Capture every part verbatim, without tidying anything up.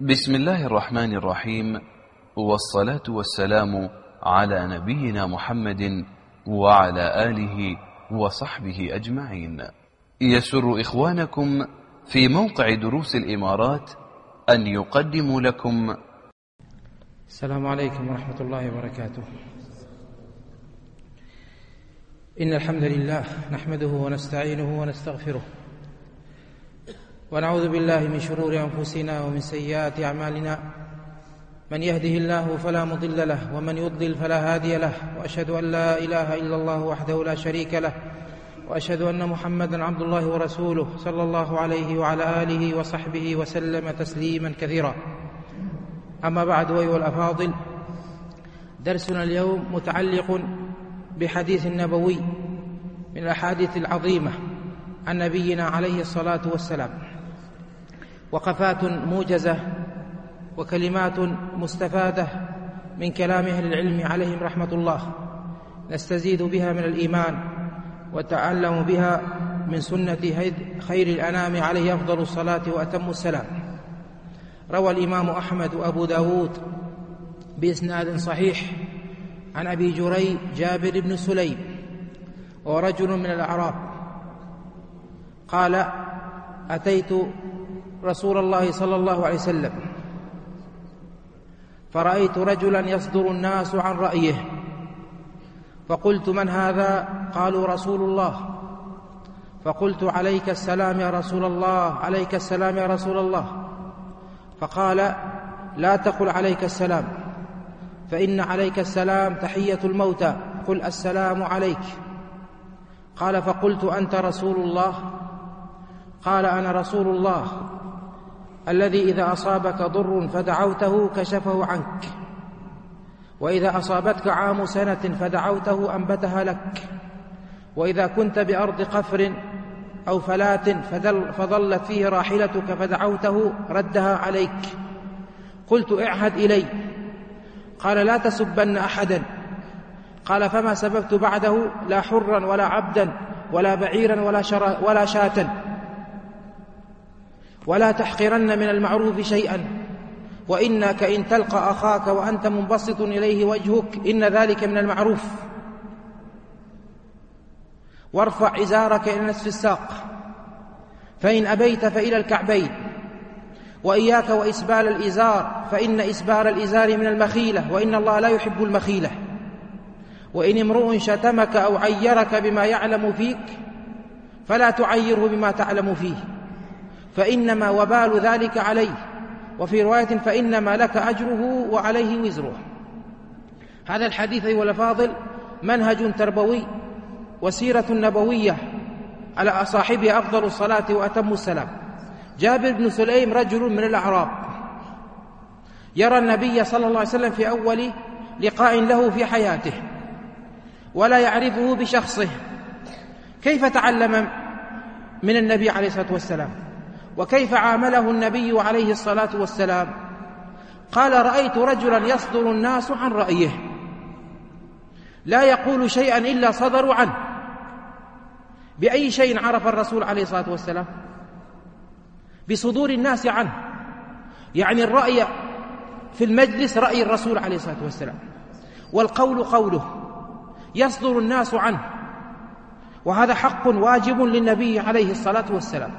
بسم الله الرحمن الرحيم، والصلاة والسلام على نبينا محمد وعلى آله وصحبه أجمعين. يسر إخوانكم في موقع دروس الإمارات أن يقدموا لكم. السلام عليكم ورحمة الله وبركاته. إن الحمد لله نحمده ونستعينه ونستغفره، ونعوذ بالله من شرور أنفسنا ومن سيئات أعمالنا. من يهده الله فلا مضل له، ومن يضلل فلا هادي له، وأشهد أن لا إله إلا الله وحده لا شريك له، وأشهد أن محمدا عبد الله ورسوله صلى الله عليه وعلى آله وصحبه وسلم تسليما كثيرا. أما بعد، أيها الأفاضل، درسنا اليوم متعلق بحديث نبوي من الأحاديث العظيمة عن نبينا عليه الصلاة والسلام، وقفات موجزة وكلمات مستفادة من كلام أهل العلم عليهم رحمة الله، نستزيد بها من الإيمان وتعلم بها من سنة خير الأنام عليه أفضل الصلاة وأتم السلام. روى الإمام أحمد وأبو داود بإسناد صحيح عن أبي جري جابر بن سليم، ورجل من الأعراب قال: أتيت رسول الله صلى الله عليه وسلم فرأيت رجلا يصدر الناس عن رأيه، فقلت: من هذا؟ قالوا: رسول الله. فقلت: عليك السلام يا رسول الله، عليك السلام يا رسول الله. فقال: لا تقل عليك السلام، فإن عليك السلام تحية الموتى، قل السلام عليك. قال: فقلت: أنت رسول الله؟ قال: أنا رسول الله الذي إذا أصابك ضر فدعوته كشفه عنك، وإذا أصابتك عام سنة فدعوته أنبتها لك، وإذا كنت بأرض قفر أو فلاة فظلت فيه راحلتك فدعوته ردها عليك. قلت: اعهد إلي. قال: لا تسبن أحدا. قال: فما سببت بعده لا حرا ولا عبدا ولا بعيرا ولا, ولا شاة، ولا تحقرن من المعروف شيئا، وإنك إن تلقى أخاك وأنت منبسط إليه وجهك إن ذلك من المعروف، وارفع إزارك إلى نصف الساق، فإن أبيت فإلى الكعبين، وإياك وإسبال الإزار، فإن إسبال الإزار من المخيلة، وإن الله لا يحب المخيلة. وإن امرؤ شتمك أو عيرك بما يعلم فيك فلا تعيره بما تعلم فيه، فإنما وبال ذلك عليه، وفي رواية فإنما لك أجره وعليه وزره. هذا الحديث أيها الأفاضل منهج تربوي وسيرة نبوية على صاحبه أفضل الصلاة وأتم السلام. جابر بن سليم رجل من الأعراب يرى النبي صلى الله عليه وسلم في أول لقاء له في حياته، ولا يعرفه بشخصه. كيف تعلم من النبي عليه الصلاة والسلام، وكيف عامله النبي عليه الصلاة والسلام؟ قال: رأيت رجلا يصدر الناس عن رأيه، لا يقول شيئا إلا صدروا عنه. بأي شيء عرف الرسول عليه الصلاة والسلام؟ بصدور الناس عنه، يعني الرأي في المجلس رأي الرسول عليه الصلاة والسلام، والقول قوله، يصدر الناس عنه، وهذا حق واجب للنبي عليه الصلاة والسلام.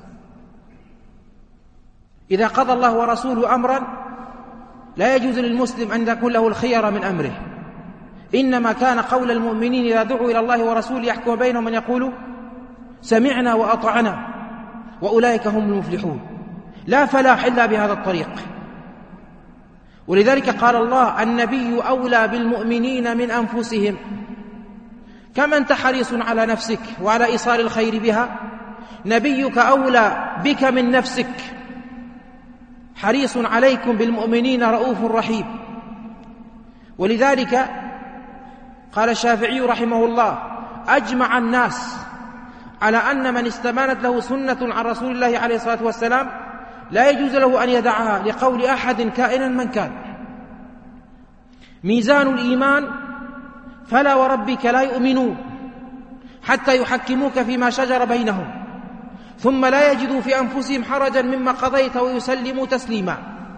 إذا قضى الله ورسوله أمرا لا يجوز للمسلم أن يكون له الخير من أمره، إنما كان قول المؤمنين إذا دعوا إلى الله ورسوله يحكم بينهم أن يقولوا سمعنا وأطعنا، وأولئك هم المفلحون. لا فلاح إلا بهذا الطريق. ولذلك قال الله: النبي أولى بالمؤمنين من أنفسهم. كما أنت حريص على نفسك وعلى إيصال الخير بها، نبيك أولى بك من نفسك، حريص عليكم بالمؤمنين رؤوف رحيم. ولذلك قال الشافعي رحمه الله: أجمع الناس على أن من استمانت له سنة عن رسول الله عليه الصلاة والسلام لا يجوز له أن يدعها لقول أحد كائنا من كان. ميزان الإيمان: فلا وربك لا يؤمنون حتى يحكموك فيما شجر بينهم ثم لا يجدوا في أنفسهم حرجا مما قضيت ويسلموا تسليما.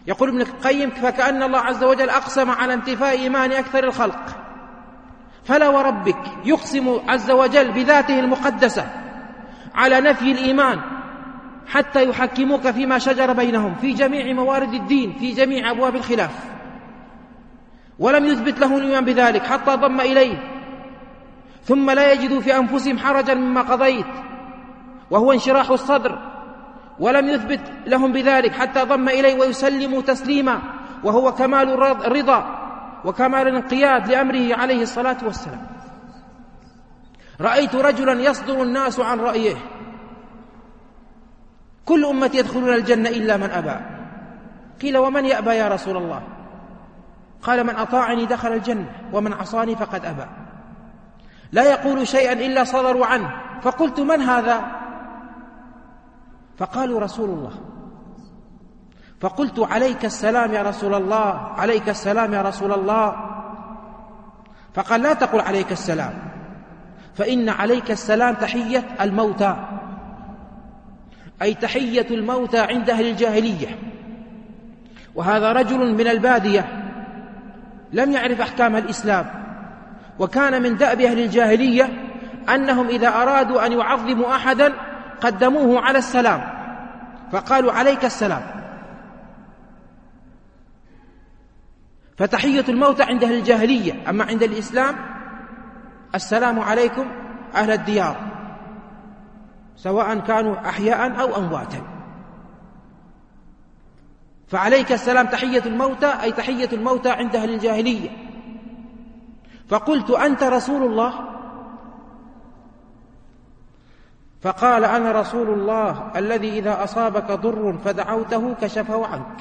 يقول ابن القيم: فكأن الله عز وجل أقسم على انتفاء إيمان أكثر الخلق، فلا وربك يقسم عز وجل بذاته المقدسة على نفي الإيمان حتى يحكموك فيما شجر بينهم في جميع موارد الدين في جميع أبواب الخلاف، ولم يثبت له الإيمان بذلك حتى ضم إليه، ثم لا يجدوا في أنفسهم حرجا مما قضيت وهو انشراح الصدر، ولم يثبت لهم بذلك حتى ضم إليه ويسلموا تسليما وهو كمال الرضا وكمال الانقياد لأمره عليه الصلاة والسلام. رأيت رجلا يصدر الناس عن رأيه: كل أمتي يدخلون الجنة إلا من أبى. قيل: ومن يأبى يا رسول الله؟ قال: من أطاعني دخل الجنة ومن عصاني فقد أبى. لا يقول شيئا إلا صدروا عنه. فقلت: من هذا؟ فقالوا: رسول الله. فقلت: عليك السلام يا رسول الله، عليك السلام يا رسول الله. فقال: لا تقل عليك السلام، فإن عليك السلام تحية الموتى، أي تحية الموتى عند أهل الجاهلية. وهذا رجل من البادية لم يعرف أحكام الإسلام، وكان من دأب أهل الجاهلية أنهم إذا أرادوا أن يعظموا أحدا قدموه على السلام، فقالوا: عليك السلام. فتحية الموتى عند أهل الجاهلية، أما عند الإسلام السلام عليكم أهل الديار، سواء كانوا أحياء أو أمواتا. فعليك السلام تحية الموتى، أي تحية الموتى عند أهل الجاهلية. فقلت: أنت رسول الله؟ فقال: أنا رسول الله الذي إذا أصابك ضر فدعوته كشفه عنك،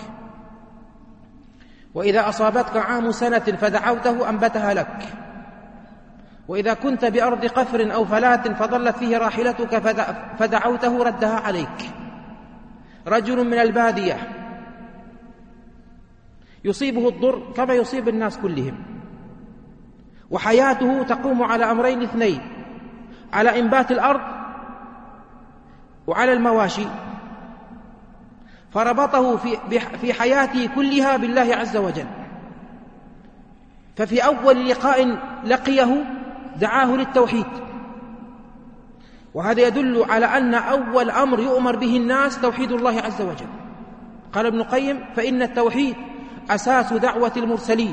وإذا أصابتك عام سنة فدعوته أنبتها لك، وإذا كنت بأرض قفر أو فلات فضلت فيه راحلتك فدعوته ردها عليك. رجل من البادية يصيبه الضر كما يصيب الناس كلهم، وحياته تقوم على أمرين اثنين: على إنبات الأرض وعلى المواشي، فربطه في في حياته كلها بالله عز وجل. ففي أول لقاء لقيه دعاه للتوحيد، وهذا يدل على أن أول أمر يؤمر به الناس توحيد الله عز وجل. قال ابن القيم: فإن التوحيد أساس دعوة المرسلين،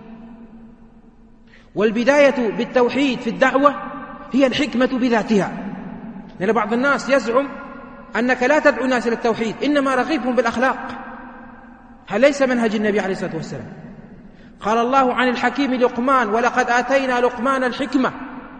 والبداية بالتوحيد في الدعوة هي الحكمة بذاتها. لأن بعض الناس يزعم أنك لا تدعو الناس إلى التوحيد، إنما رغبهم بالأخلاق. هل ليس منهج النبي عليه الصلاة والسلام؟ قال الله عن الحكيم لقمان: ولقد آتينا لقمان الحكمة.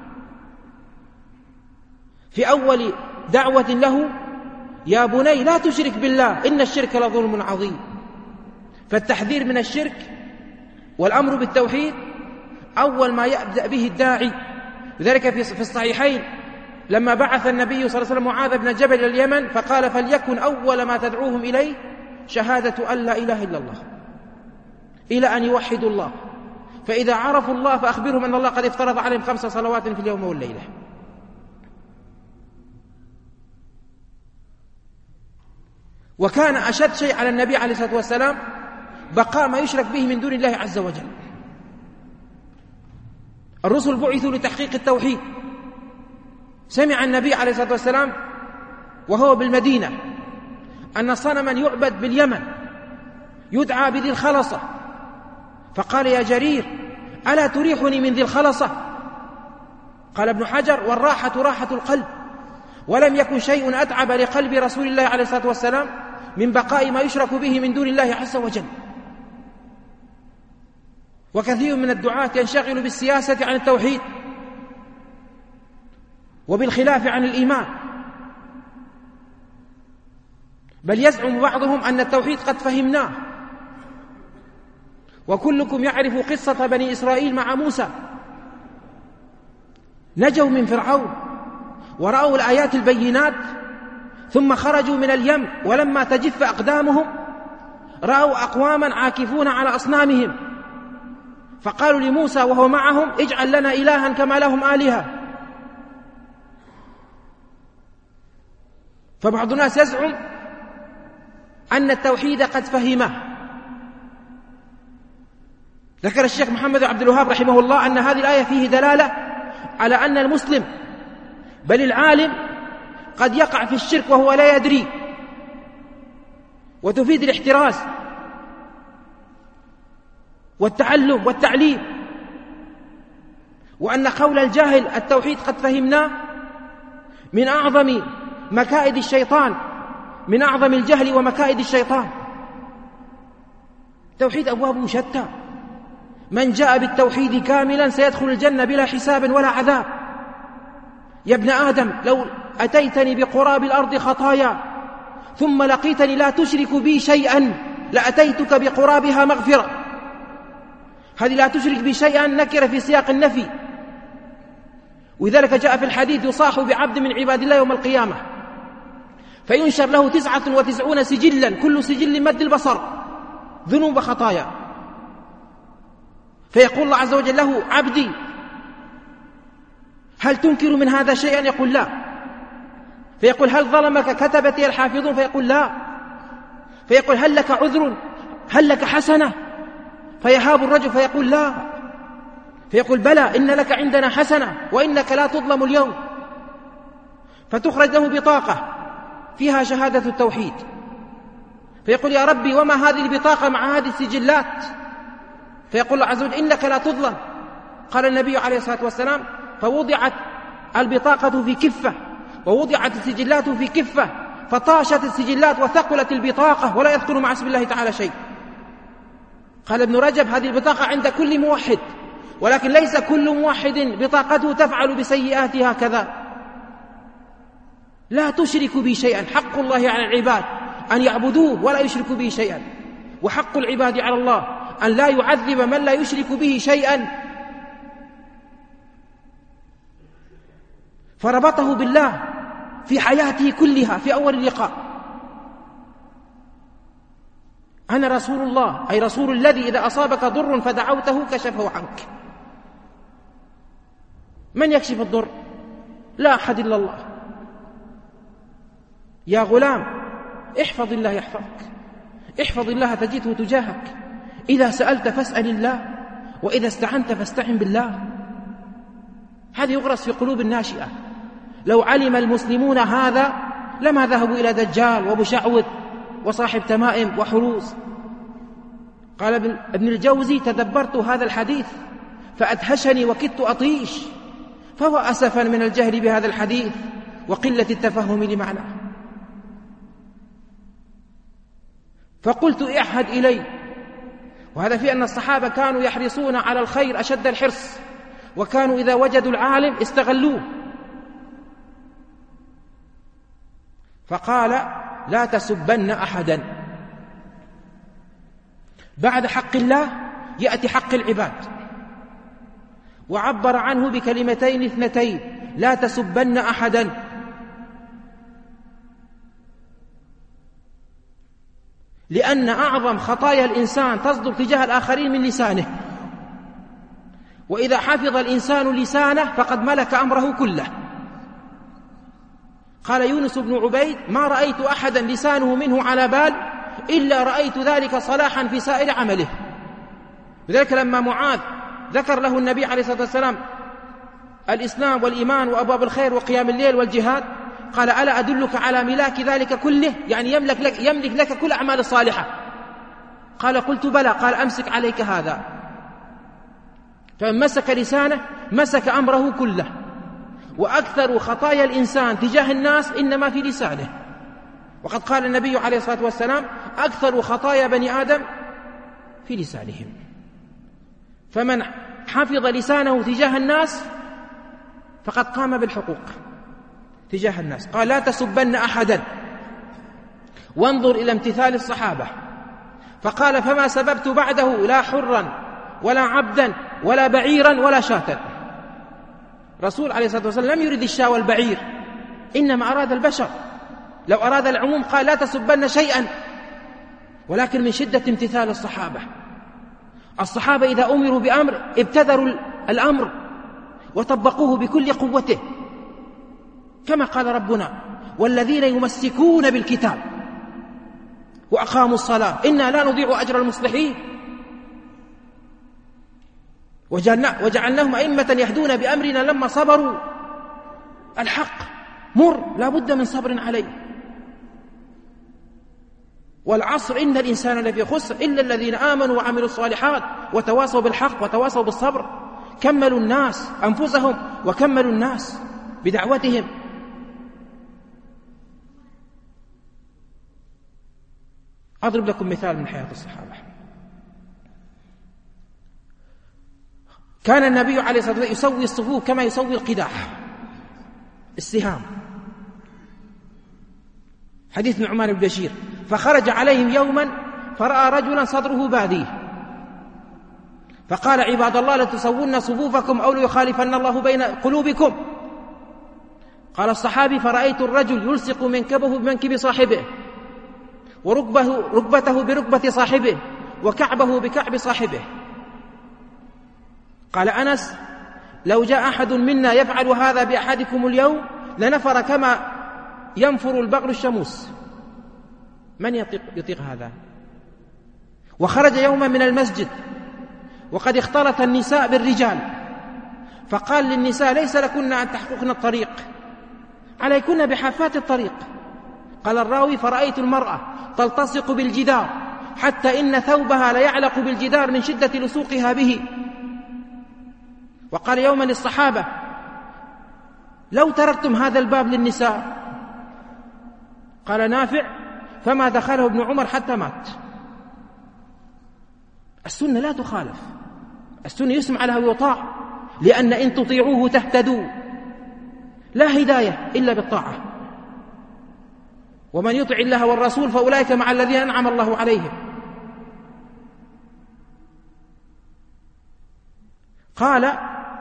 في أول دعوة له: يا بني لا تشرك بالله إن الشرك لظلم عظيم. فالتحذير من الشرك والأمر بالتوحيد أول ما يبدأ به الداعي. لذلك في الصحيحين لما بعث النبي صلى الله عليه وسلم معاذ بن جبل إلى اليمن فقال: فليكن أول ما تدعوهم إليه شهادة أن لا إله إلا الله، إلى أن يوحدوا الله، فإذا عرفوا الله فأخبرهم أن الله قد افترض عليهم خمس صلوات في اليوم والليلة. وكان أشد شيء على النبي عليه الصلاة والسلام بقاء ما يشرك به من دون الله عز وجل. الرسل بعثوا لتحقيق التوحيد. سمع النبي عليه الصلاة والسلام وهو بالمدينة أن صنما يعبد باليمن يدعى بذي الخلصة، فقال: يا جرير ألا تريحني من ذي الخلصة؟ قال ابن حجر: والراحة راحة القلب. ولم يكن شيء أتعب لقلب رسول الله عليه الصلاة والسلام من بقاء ما يشرك به من دون الله عز وجل. وكثير من الدعاة ينشغل بالسياسة عن التوحيد وبالخلاف عن الإيمان، بل يزعم بعضهم أن التوحيد قد فهمناه. وكلكم يعرف قصة بني إسرائيل مع موسى، نجوا من فرعون ورأوا الآيات البينات ثم خرجوا من اليم، ولما تجف أقدامهم رأوا أقواما عاكفون على أصنامهم، فقالوا لموسى وهو معهم: اجعل لنا إلها كما لهم آلهة. فبعض الناس يزعم أن التوحيد قد فهمه ذكر الشيخ محمد عبد الوهاب رحمه الله أن هذه الآية فيه دلالة على أن المسلم بل العالم قد يقع في الشرك وهو لا يدري، وتفيد الاحتراز والتعلم والتعليم، وأن قول الجاهل التوحيد قد فهمناه من أعظم مكائد الشيطان، من أعظم الجهل ومكائد الشيطان. توحيد أبوابه شتى، من جاء بالتوحيد كاملا سيدخل الجنة بلا حساب ولا عذاب. يا ابن آدم لو أتيتني بقراب الأرض خطايا ثم لقيتني لا تشرك بي شيئا لأتيتك بقرابها مغفرة. هذه لا تشرك بي شيئا نكر في سياق النفي، ولذلك جاء في الحديث يصاح بعبد من عباد الله يوم القيامة فينشر له تسعة وتسعون سجلا كل سجل مد البصر ذنوب خطايا، فيقول الله عز وجل له: عبدي هل تنكر من هذا شيئا؟ يقول لا. فيقول: هل ظلمك كتبتي الحافظون؟ فيقول لا. فيقول: هل لك عذر؟ هل لك حسنة؟ فيهاب الرجل فيقول لا. فيقول: بلى، إن لك عندنا حسنة وإنك لا تظلم اليوم. فتخرج له بطاقة فيها شهادة التوحيد، فيقول: يا ربي وما هذه البطاقة مع هذه السجلات؟ فيقول الله عز وجل: إنك لا تظلم. قال النبي عليه الصلاة والسلام: فوضعت البطاقة في كفة ووضعت السجلات في كفة، فطاشت السجلات وثقلت البطاقة ولا يذكر مع اسم الله تعالى شيء. قال ابن رجب: هذه البطاقة عند كل موحد، ولكن ليس كل موحد بطاقته تفعل بسيئاتها كذا. لا تشرك بي شيئا، حق الله على العباد أن يعبدوه ولا يشركوا به شيئا، وحق العباد على الله أن لا يعذب من لا يشرك به شيئا. فربطه بالله في حياته كلها في أول اللقاء: أنا رسول الله، أي رسول الذي إذا أصابك ضر فدعوته كشفه عنك. من يكشف الضر؟ لا أحد إلا الله. يا غلام احفظ الله يحفظك، احفظ الله تجده تجاهك، إذا سألت فاسأل الله، وإذا استعنت فاستعن بالله. هذا يغرس في قلوب الناشئة. لو علم المسلمون هذا لما ذهبوا إلى دجال ومشعوذ وصاحب تمائم وحروس. قال ابن الجوزي: تدبرت هذا الحديث فأدهشني وكدت أطيش، فهو أسفا من الجهل بهذا الحديث وقلة التفهم لمعناه. فقلت: اعهد إلي. وهذا في أن الصحابة كانوا يحرصون على الخير أشد الحرص، وكانوا إذا وجدوا العالم استغلوه. فقال: لا تسبن أحدا. بعد حق الله يأتي حق العباد، وعبر عنه بكلمتين اثنتين: لا تسبن أحدا. لأن أعظم خطايا الإنسان تصدر تجاه الآخرين من لسانه، وإذا حفظ الإنسان لسانه فقد ملك أمره كله. قال يونس بن عبيد: ما رأيت أحدا لسانه منه على بال إلا رأيت ذلك صلاحا في سائر عمله. لذلك لما معاذ ذكر له النبي عليه الصلاة والسلام الإسلام والإيمان وأبواب الخير وقيام الليل والجهاد، قال: ألا أدلك على ملاك ذلك كله؟ يعني يملك لك, يملك لك كل أعمال الصالحة. قال: قلت بلى. قال: أمسك عليك هذا. فمن مسك لسانه مسك أمره كله. وأكثر خطايا الإنسان تجاه الناس إنما في لسانه، وقد قال النبي عليه الصلاة والسلام: أكثر خطايا بني آدم في لسانهم. فمن حفظ لسانه تجاه الناس فقد قام بالحقوق تجاه الناس. قال: لا تسبن أحدا. وانظر إلى امتثال الصحابة، فقال: فما سببت بعده لا حرا ولا عبدا ولا بعيرا ولا شاة. رسول عليه الصلاة والسلام لم يرد الشاة والبعير، إنما أراد البشر. لو أراد العموم قال: لا تسبن شيئا. ولكن من شدة امتثال الصحابة، الصحابة إذا أمروا بأمر ابتدروا الأمر وطبقوه بكل قوته، كما قال ربنا: والذين يمسكون بالكتاب وأقاموا الصلاة إنا لا نضيع أجر المصلحين. وجعلناهم أئمة يهدون بأمرنا لما صبروا. الحق مر، لا بد من صبر عليه. والعصر إن الإنسان لفي خسر إلا الذين آمنوا وعملوا الصالحات وتواصوا بالحق وتواصوا بالصبر. كملوا الناس أنفسهم وكملوا الناس بدعوتهم. أضرب لكم مثال من حياة الصحابة. كان النبي عليه الصلاة والسلام يسوي الصفوف كما يسوي القداح، السهام. حديث نعمان بن بشير: فخرج عليهم يوما فرأى رجلا صدره باديه فقال: عباد الله لتسوون صفوفكم أو ليخالفن الله بين قلوبكم. قال الصحابي: فرأيت الرجل يلصق منكبه بمنكب صاحبه وركبه ركبته بركبة صاحبه وكعبه بكعب صاحبه. قال أنس: لو جاء أحد منا يفعل هذا بأحدكم اليوم لنفر كما ينفر البغل الشموس. من يطيق, يطيق هذا؟ وخرج يوما من المسجد وقد اختلط النساء بالرجال فقال للنساء: ليس لكن أن تحققن الطريق، عليكن بحافات الطريق. قال الراوي: فرأيت المرأة تلتصق بالجدار حتى إن ثوبها ليعلق بالجدار من شدة لصوقها به. وقال يوما للصحابة: لو تركتم هذا الباب للنساء. قال نافع: فما دخله ابن عمر حتى مات. السنة لا تخالف، السنة يسمع لها ويطاع، لأن إن تطيعوه تهتدوا، لا هداية إلا بالطاعة. ومن يطع الله والرسول فأولئك مع الذين أنعم الله عليهم. قال: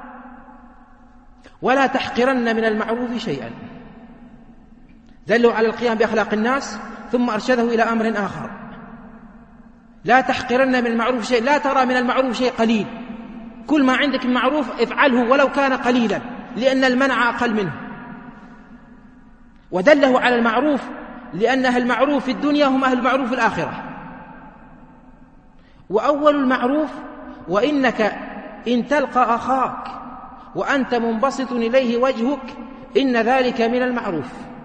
ولا تحقرن من المعروف شيئا. دلوا على القيام بأخلاق الناس ثم أرشده إلى أمر آخر: لا تحقرن من المعروف شيء، لا ترى من المعروف شيء قليل، كل ما عندك من معروف افعله ولو كان قليلا، لأن المنع أقل منه. ودله على المعروف لأن أهل المعروف في الدنيا هم أهل المعروف في الآخرة. وأول المعروف: وإنك إن تلقى أخاك وأنت منبسط إليه وجهك إن ذلك من المعروف.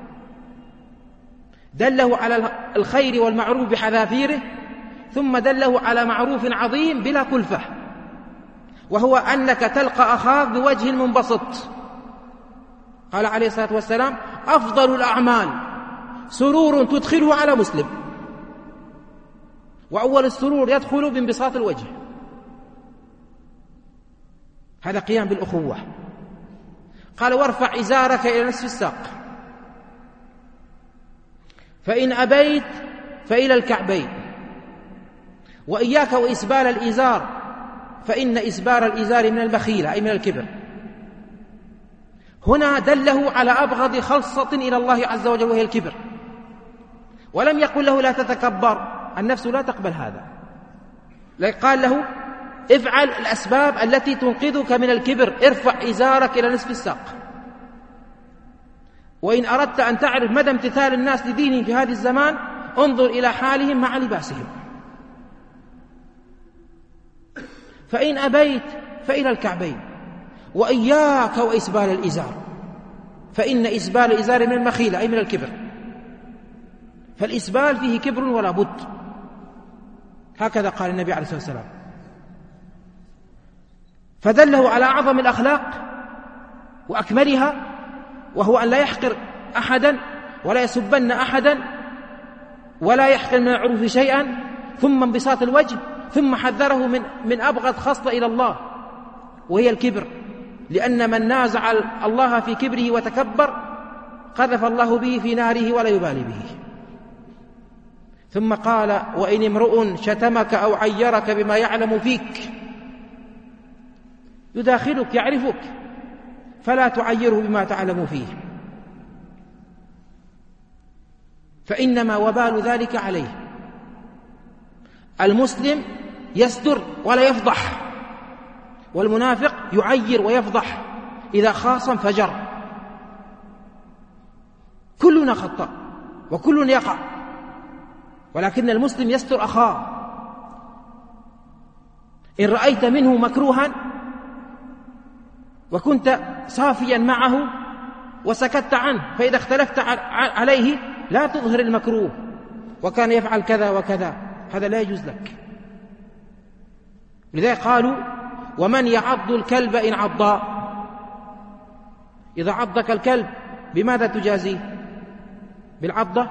دله على الخير والمعروف بحذافيره، ثم دله على معروف عظيم بلا كلفة، وهو أنك تلقى أخاك بوجه منبسط. قال عليه الصلاة والسلام: أفضل الأعمال سرور تدخله على مسلم. وأول السرور يدخل بانبساط الوجه. هذا قيام بالأخوة. قال: وارفع إزارك إلى نصف الساق، فإن أبيت فإلى الكعبين، وإياك وإسبال الإزار فإن إسبال الإزار من البخيلة أي من الكبر. هنا دله على أبغض خلصة إلى الله عز وجل وهي الكبر، ولم يقل له لا تتكبر، النفس لا تقبل هذا. قال له: افعل الأسباب التي تنقذك من الكبر، ارفع إزارك إلى نصف الساق. وإن أردت أن تعرف مدى امتثال الناس لدينهم في هذا الزمان انظر إلى حالهم مع لباسهم. فإن أبيت فإلى الكعبين، وإياك وإسبال الإزار فإن إسبال الإزار من المخيلة أي من الكبر. فالإسبال فيه كبر ولا بد، هكذا قال النبي عليه الصلاة والسلام. فدله على أعظم الأخلاق وأكملها، وهو أن لا يحقر أحدا ولا يسبن أحدا ولا يحقر من العروف شيئا، ثم انبساط الوجه، ثم حذره من, من أبغض خصلة إلى الله وهي الكبر، لأن من نازع الله في كبره وتكبر قذف الله به في ناره ولا يبالي به. ثم قال: وإن امرؤ شتمك أو عيرك بما يعلم فيك، يداخلك يعرفك فلا تعيره بما تعلم فيه، فإنما وبال ذلك عليه. المسلم يستر ولا يفضح، والمنافق يعير ويفضح، إذا خاصم فجر. كلنا خطأ وكلنا يقع، ولكن المسلم يستر أخاه. إن رأيت منه مكروها وكنت صافيا معه وسكت عنه، فإذا اختلفت عليه لا تظهر المكروه، وكان يفعل كذا وكذا، هذا لا يجوز لك. لذلك قالوا: ومن يعض الكلب إن عضا، إذا عضك الكلب بماذا تجازيه؟ بالعضة.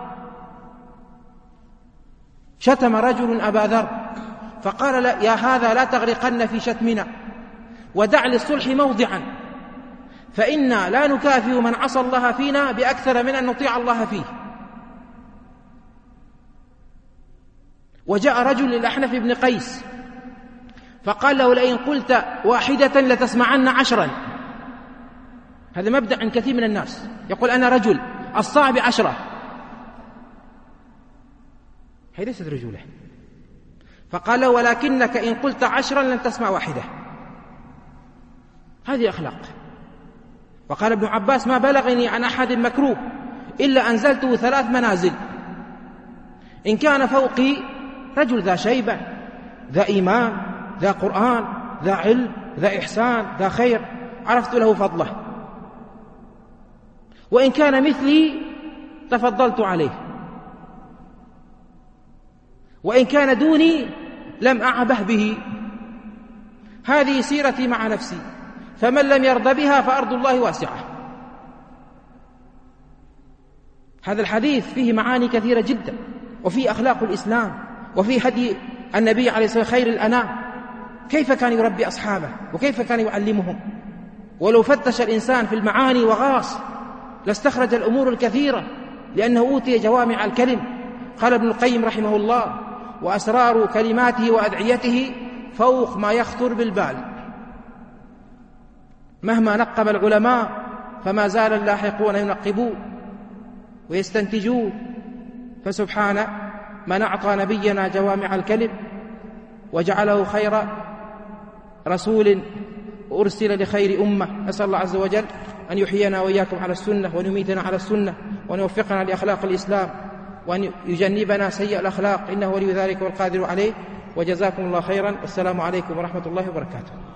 شتم رجل أبا ذر فقال: لا يا هذا لا تغرقن في شتمنا، ودع للصلح موضعا، فإنا لا نكافئ من عصى الله فينا بأكثر من أن نطيع الله فيه. وجاء رجل للأحنف بن قيس فقال له: لئن قلت واحدة لتسمعن عشرا. هذا مبدأ عند كثير من الناس، يقول: أنا رجل الصعب عشرة، هذه ليست رجولة. فقال له: ولكنك إن قلت عشرا لن تسمع واحدة، هذه أخلاق. وقال ابن عباس: ما بلغني عن أحد مكروه إلا أنزلته ثلاث منازل، إن كان فوقي رجل ذا شيبة ذا إيمان ذا قرآن ذا علم ذا إحسان ذا خير عرفت له فضله، وإن كان مثلي تفضلت عليه، وإن كان دوني لم أعبه به. هذه سيرتي مع نفسي، فمن لم يرضى بها فأرض الله واسعة. هذا الحديث فيه معاني كثيرة جدا، وفيه أخلاق الإسلام، وفيه هدي النبي عليه الصلاة والسلام خير الأنام، كيف كان يربي أصحابه وكيف كان يعلمهم. ولو فتش الإنسان في المعاني وغاص لاستخرج الأمور الكثيرة، لأنه أوتي جوامع الكلم. قال ابن القيم رحمه الله: وأسرار كلماته وأدعيته فوق ما يخطر بالبال، مهما نقب العلماء فما زال اللاحقون ينقبون ويستنتجون. فسبحان من أعطى نبينا جوامع الكلم وجعله خير رسول أرسل لخير أمة. أسأل الله عز وجل أن يحيينا وإياكم على السنة، وأن يميتنا على السنة، وأن يوفقنا لأخلاق الإسلام، وأن يجنبنا سيء الأخلاق، إنه ولي ذلك والقادر عليه. وجزاكم الله خيرا، والسلام عليكم ورحمة الله وبركاته.